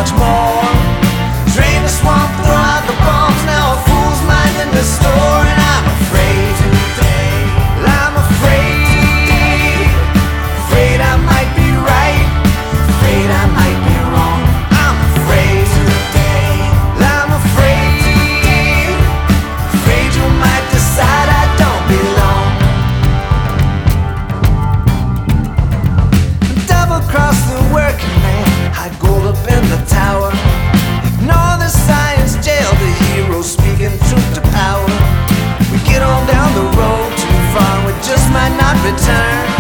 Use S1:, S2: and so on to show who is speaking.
S1: much more. Drain the swamp, throw out the bombs. Now a fool's mind in the store, and I'm afraid today. I'm afraid, afraid I might be right, afraid I might be wrong. I'm afraid today. I'm afraid, afraid you might decide I don't belong. Double-cross the working man, hide gold up in the tower. Ignore the science, jail the hero, speaking truth to power. We get on down the road too far, we just might not return.